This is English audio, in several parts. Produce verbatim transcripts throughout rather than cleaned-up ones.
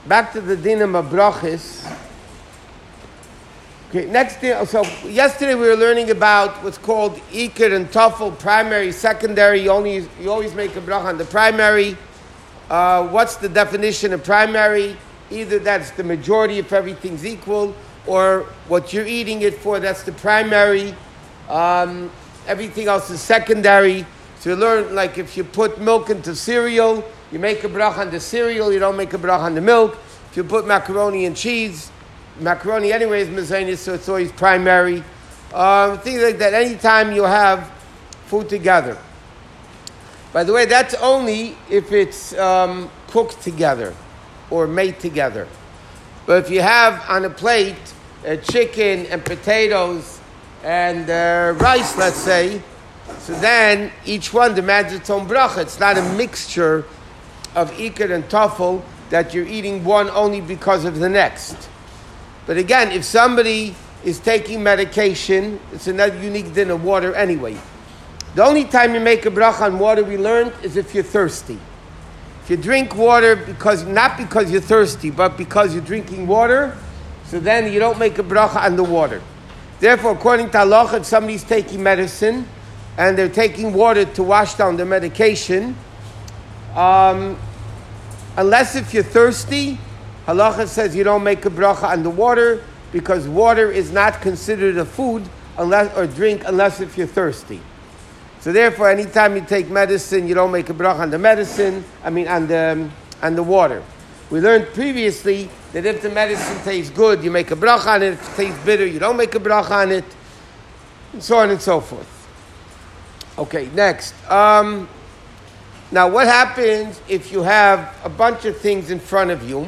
back to the dinim of brachis. Okay, next thing, so yesterday we were learning about what's called ikar and tafel, primary, secondary. You only you always make a bracha on the primary. Uh, what's the definition of primary? Either that's the majority if everything's equal, or what you're eating it for, that's the primary. Um, everything else is secondary. So you learn, like if you put milk into cereal, you make a bracha on the cereal, you don't make a bracha on the milk. If you put macaroni and cheese, macaroni anyway is mezainis, so it's always primary. Um, things like that. Anytime you have food together. By the way, that's only if it's um, cooked together or made together. But if you have on a plate uh, chicken and potatoes and uh, rice, let's say, so then each one demands its own bracha. It's not a mixture of ikar and tafel that you're eating one only because of the next. But again, if somebody is taking medication, it's another unique din of water anyway. The only time you make a bracha on water, we learned, is if you're thirsty. If you drink water because not because you're thirsty, but because you're drinking water, so then you don't make a bracha on the water. Therefore, according to halacha, if somebody's taking medicine and they're taking water to wash down the medication, um, unless if you're thirsty, halacha says you don't make a bracha on the water because water is not considered a food unless or drink unless if you're thirsty. So therefore, anytime you take medicine, you don't make a bracha on the medicine, I mean on the, on the water. We learned previously that if the medicine tastes good, you make a bracha on it. If it tastes bitter, you don't make a bracha on it. And so on and so forth. Okay, next. Um, now, what happens if you have a bunch of things in front of you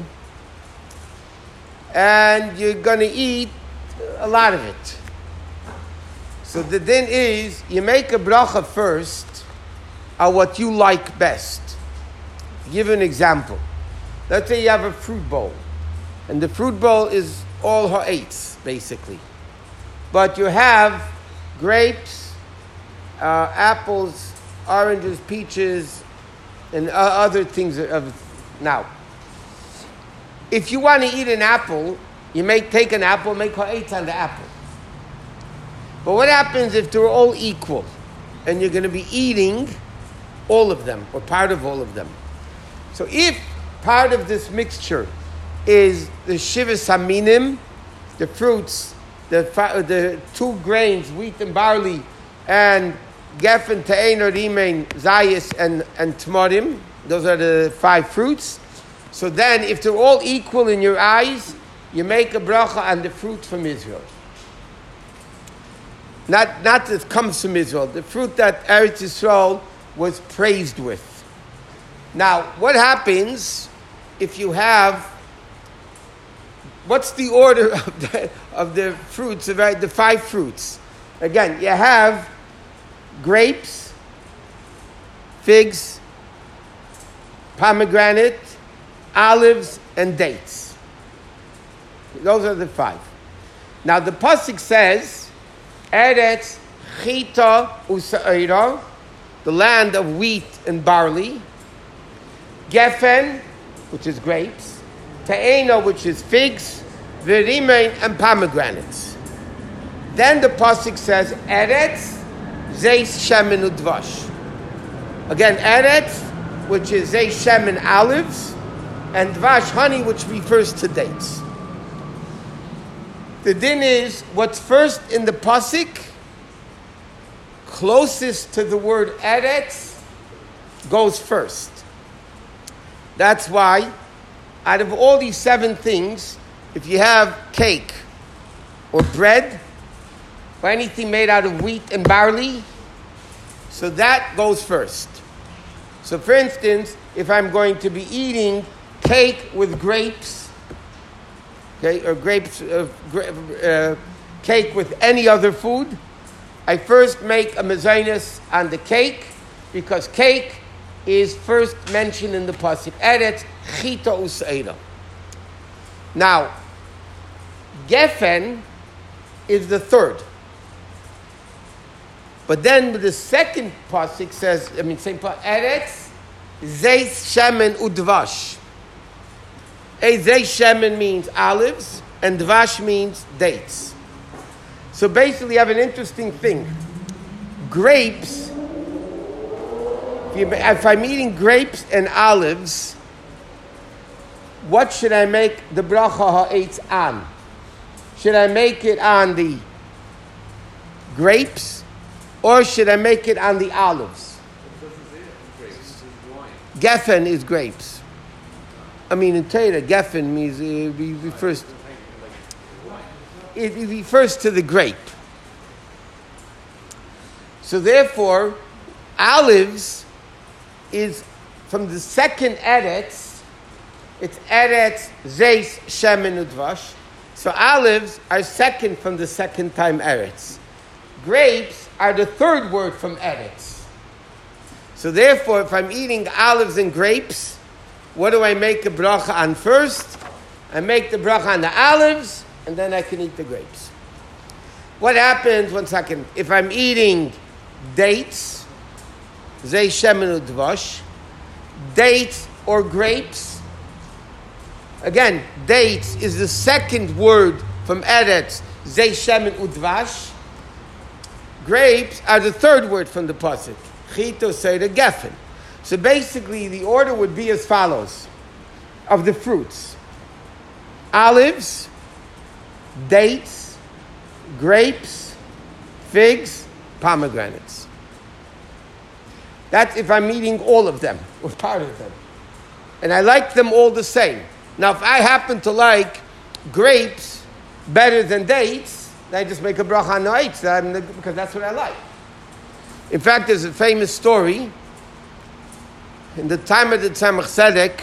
and you're going to eat a lot of it? So the din is, you make a bracha first on what you like best. I'll give you an example. Let's say you have a fruit bowl, and the fruit bowl is all ha'etz, basically. But you have grapes, uh, apples, oranges, peaches, and uh, other things. Of Now, if you want to eat an apple, you make take an apple, make ha'etz on the apple. But what happens if they're all equal and you're going to be eating all of them or part of all of them? So if part of this mixture is the shivas haminim, the fruits, the the two grains, wheat and barley, and geffen, te'enor, imein, zayis, and, and tmorim, those are the five fruits. So then if they're all equal in your eyes, you make a bracha on the fruit from Israel. Not, not that comes from Israel, the fruit that Eretz Yisrael was praised with. Now, what happens if you have, what's the order of the, of the fruits, the five fruits? Again, you have grapes, figs, pomegranate, olives, and dates. Those are the five. Now, the pasuk says, Eretz chita u'sa'ira, the land of wheat and barley. Geffen, which is grapes. Te'ena, which is figs. V'rimein, and pomegranates. Then the pasuk says, Eretz zeis shemen udvash. Again, Eretz, which is zeis shemen olives, and dvash, honey, which refers to dates. The din is, what's first in the pasuk, closest to the word eretz, goes first. That's why, out of all these seven things, if you have cake or bread or anything made out of wheat and barley, so that goes first. So for instance, if I'm going to be eating cake with grapes, okay, or grapes, uh, gra- uh, cake with any other food, I first make a mezainis on the cake, because cake is first mentioned in the pasuk. Eretz chita u'seira. Now, geffen is the third. But then the second pasuk says, I mean, same pasuk, Eretz zeis shemen udvash. Ezei Shemen means olives, and Dvash means dates. So basically, you have an interesting thing. Grapes, if, you, if I'm eating grapes and olives, what should I make the bracha ha'etz on? Should I make it on the grapes, or should I make it on the olives? Geffen is grapes. I mean, in Torah, Geffen means uh, refers. It refers to the grape. So therefore, olives is from the second eretz. It's eretz, zeis, shemen, udvash. So olives are second from the second time eretz. Grapes are the third word from eretz. So therefore, if I'm eating olives and grapes, what do I make a bracha on first? I make the bracha on the olives, and then I can eat the grapes. What happens, one second, if I'm eating dates, zei shemen udvash, dates or grapes, again, dates is the second word from eretz, zei shemen udvash. Grapes are the third word from the pasuk, chito seder geffen. So basically, the order would be as follows of the fruits: olives, dates, grapes, figs, pomegranates. That's if I'm eating all of them, or part of them. And I like them all the same. Now, if I happen to like grapes better than dates, then I just make a bracha on the dates, because that's what I like. In fact, there's a famous story. In the time of the Tzemach Tzedek,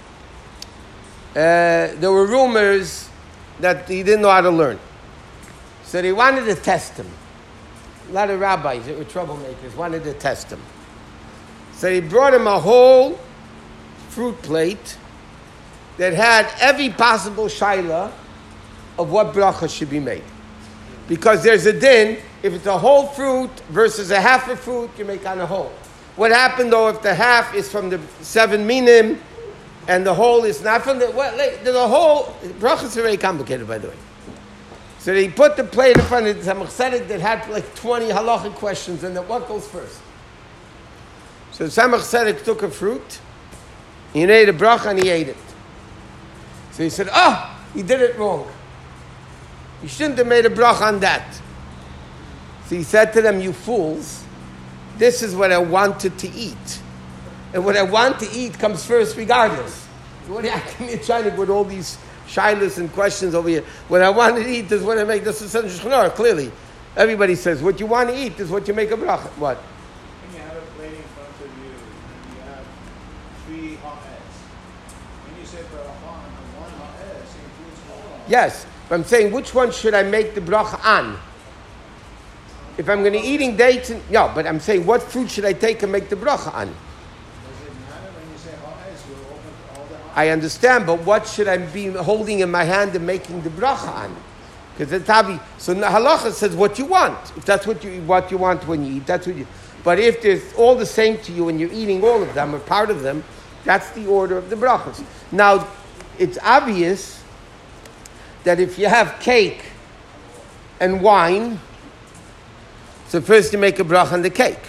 uh, there were rumors that he didn't know how to learn. So they wanted to test him. A lot of rabbis that were troublemakers wanted to test him. So they brought him a whole fruit plate that had every possible shaila of what bracha should be made. Because there's a din, if it's a whole fruit versus a half a fruit, you make on a whole. What happened though if the half is from the seven minim and the whole is not from the, what, the whole, bracha is very complicated, by the way. So they put the plate in front of the Tzemach Tzedek that had like twenty halachic questions, and then what goes first? So Tzemach Tzedek took a fruit, he made a bracha and he ate it. So he said, oh, he did it wrong. You shouldn't have made a bracha on that. So he said to them, you fools, this is what I wanted to eat. And what I want to eat comes first regardless. So what are you trying with all these shilas and questions over here? What I want to eat is what I make. This is Shulchan Aruch, clearly. Everybody says, what you want to eat is what you make a bracha. What? When you have a plate in front of you, and you have three ha'etz, when you say bracha on the one ha'etz, it includes all. Yes, but I'm saying, which one should I make the bracha on? If I'm going to eating dates, and, no, but I'm saying, what fruit should I take and make the bracha on? Does it matter when you say ha'etz? You open all the ha'etz. I understand, but what should I be holding in my hand and making the bracha on? Because it's tabi. So the halacha says what you want. If that's what you what you want when you eat, that's what you. But if there's all the same to you and you're eating all of them or part of them, that's the order of the brachas. Now, it's obvious that if you have cake and wine, so first you make a bracha on the cake,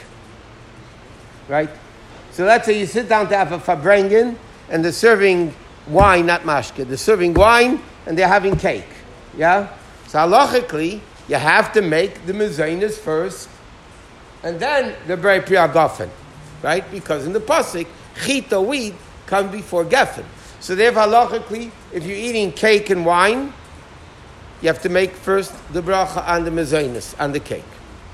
right? So let's say you sit down to have a farbrengen and they're serving wine, not mashke. They're serving wine and they're having cake, yeah? So halachically, you have to make the mezainis first and then the brei pri hagafen, right? Because in the pasuk, chita, wheat, comes before geffen. So therefore, halachically, if you're eating cake and wine, you have to make first the bracha on the mezainis, on the cake.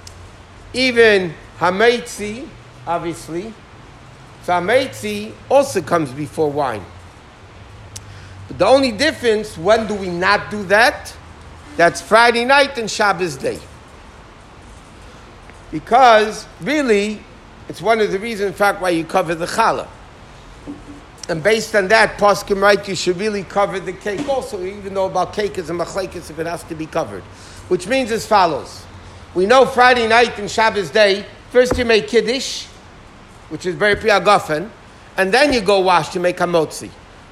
Even hameitzi, obviously, so hameitzi also comes before wine. But the only difference, when do we not do that? That's Friday night and Shabbos day. Because really, it's one of the reasons, in fact, why you cover the challah. And based on that, poskim right, you should really cover the cake also, even though about cake is a machlekes if it has to be covered. Which means as follows. We know Friday night and Shabbos day, first you make kiddush, which is very pri hagafen, and then you go wash to make hamotzi.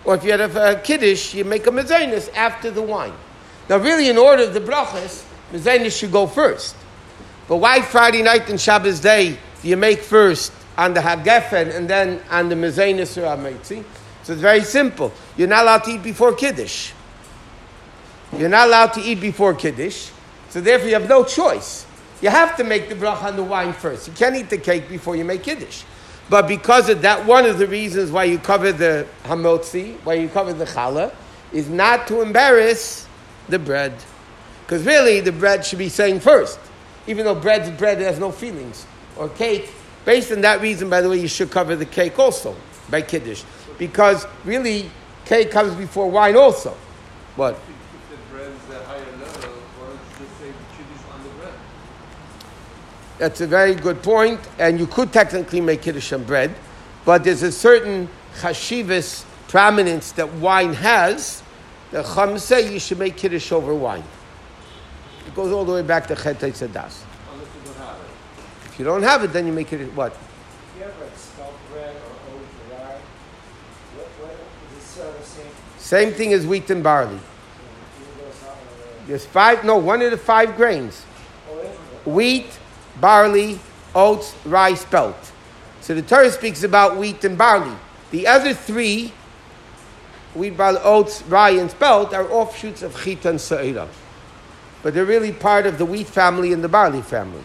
Or if you have a kiddush, you make a mezainis after the wine. Now, really, in order of the brachas, mezainis should go first. But why Friday night and Shabbos day do you make first on the hagefen and then on the mezainis or ameitzi? So it's very simple. You're not allowed to eat before kiddush. You're not allowed to eat before kiddush. So therefore, you have no choice. You have to make the bracha on the wine first. You can't eat the cake before you make kiddush. But because of that, one of the reasons why you cover the hamotzi, why you cover the challah, is not to embarrass the bread. Because really, the bread should be saying first. Even though bread's bread, it has no feelings. Or cake. Based on that reason, by the way, you should cover the cake also by kiddush. Because really, cake comes before wine also. What? If the bread is a higher level, why don't you just say the kiddush on the bread? That's a very good point, and you could technically make kiddush on bread, but there's a certain chashivas prominence that wine has. The Chum say you should make kiddush over wine. It goes all the way back to Chet Eitz Hadas. Unless you don't have it. If you don't have it, then you make it what? If you have like spelt bread or oat or rye, what, what is this uh, the same? Same thing as wheat and barley. Even though it's not one of the- There's five, no, one of the five grains. Oh, it is? Wheat, barley, oats, rye, spelt. So the Torah speaks about wheat and barley. The other three, wheat, barley, oats, rye, and spelt, are offshoots of chita and sa'ira. But they're really part of the wheat family and the barley family.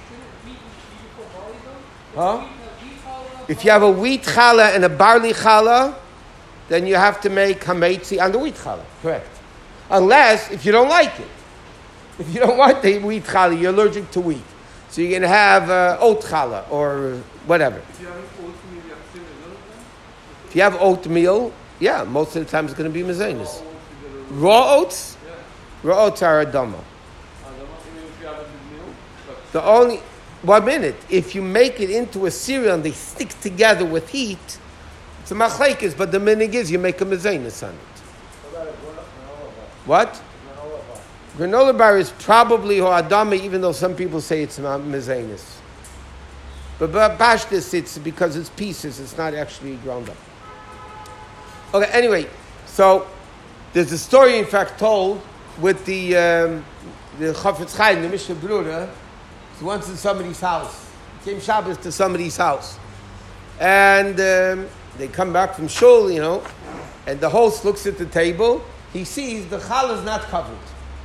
Huh? If you have a wheat challah and a barley challah, then you have to make hametzi on the wheat challah. Correct. Unless, if you don't like it. If you don't want the wheat challah, you're allergic to wheat. So you're going to have uh, oat challah or whatever. If you have oatmeal, you have to say the If you have oatmeal, yeah, most of the time it's going to be mezainis. Raw Raw oats? Yeah. Raw oats are a dama. I don't know, even if you have a big meal. But The only, one minute, if you make it into a cereal and they stick together with heat, it's a machlekes, but the minig is you make a mezainis on it. What about a granola bar? What? Granola bar. Granola bar is probably ho'adama, even though some people say it's not mezainis. But ba- pashtus, it's because it's pieces, it's not actually ground up. Okay, anyway, so there's a story, in fact, told with the um, the Chafetz Chaim, the Mishnah Brura. He once in somebody's house. He came Shabbos to somebody's house. And um, they come back from shul, you know, and the host looks at the table. He sees the challah is not covered.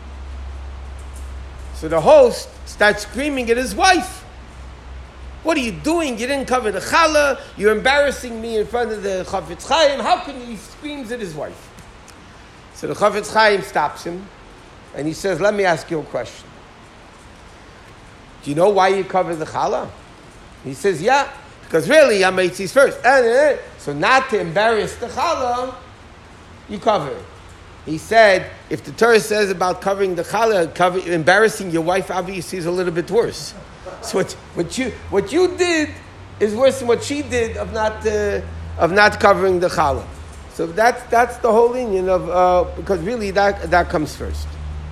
So the host starts screaming at his wife. What are you doing? You didn't cover the challah. You're embarrassing me in front of the Chafetz Chaim. How can you? He screams at his wife. So the Chafetz Chaim stops him, and he says, let me ask you a question. Do you know why you cover the challah? He says, yeah, because really, Yameitzi's first. So not to embarrass the challah, you cover it. He said, if the Torah says about covering the challah, cover, embarrassing your wife obviously is a little bit worse. So what, what you what you did is worse than what she did of not uh, of not covering the challah. So that's that's the whole union of uh, because really that that comes first.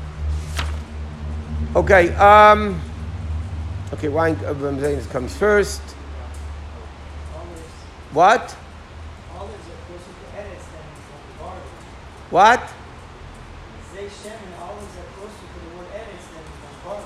Okay, um, okay, wine of Ramzan comes first. Olives, What? olives are closer to Eretz than the barley. What? Zay Shem and olives are closer to the word Eretz than the barley.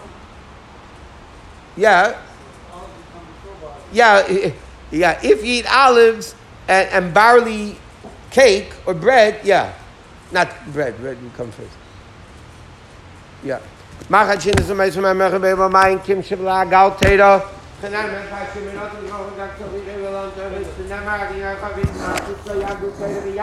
Yeah, Olives come before barley. yeah, i- yeah. If you eat olives and, and barley cake or bread, yeah, not bread. Bread will come first. Yeah. Machat is a meisel my mechem beva mein kim shivla gal teda. Genan met hai shiminot en gogen dak to vi de wilan te wis. Nemar die ha gavit na to ya do teda.